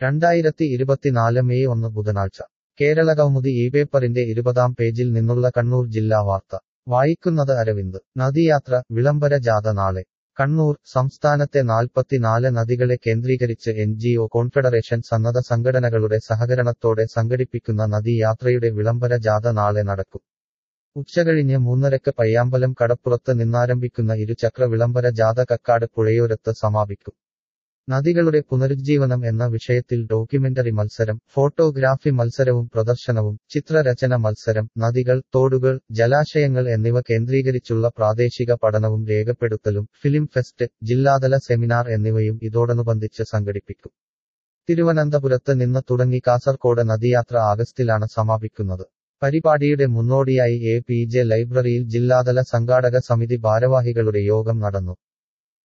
2024 May 1 ബുധനാഴ്ച കേരളകൗമുദി ഈ പേപ്പറിന്റെ 20-ാം പേജിൽ നിന്നുള്ള കണ്ണൂർ ജില്ലാ വാർത്ത വായിക്കുന്നത് അരവിന്ദ് നദിയാത്ര വിളംബര ജാഥ നാളെ കണ്ണൂർ സംസ്ഥാനത്തെ 44 നദികളെ കേന്ദ്രീകരിച്ച് NGO കോൺഫെഡറേഷൻ സന്നദ്ധ സംഘടനകളുടെ സഹകരണത്തോടെ സംഘടിപ്പിക്കുന്ന നദീയാത്രയുടെ വിളംബര ജാഥ നാളെ നടക്കും ഉച്ചകഴിഞ്ഞ് 3:30 പയ്യാമ്പലം കടപ്പുറത്ത് നിന്നാരംഭിക്കുന്ന ഇരുചക്ര വിളംബര ജാഥ കക്കാട് പുഴയോരത്ത് സമാപിക്കും നദികളുടെ പുനരുജ്ജീവനം എന്ന വിഷയത്തിൽ ഡോക്യുമെന്ററി മത്സരം ഫോട്ടോഗ്രാഫി മത്സരവും പ്രദർശനവും ചിത്രരചന മത്സരം നദികൾ തോടുകൾ ജലാശയങ്ങൾ എന്നിവ കേന്ദ്രീകരിച്ചുള്ള പ്രാദേശിക പഠനവും രേഖപ്പെടുത്തലും ഫിലിം ഫെസ്റ്റ് ജില്ലാതല സെമിനാർ എന്നിവയും ഇതോടനുബന്ധിച്ച് സംഘടിപ്പിക്കും തിരുവനന്തപുരത്ത് നിന്ന് തുടങ്ങി കാസർകോട് നദിയാത്ര ആഗസ്റ്റിലാണ് സമാപിക്കുന്നത് പരിപാടിയുടെ മുന്നോടിയായി APJ ലൈബ്രറിയിൽ ജില്ലാതല സംഘാടക സമിതി ഭാരവാഹികളുടെ യോഗം നടന്നു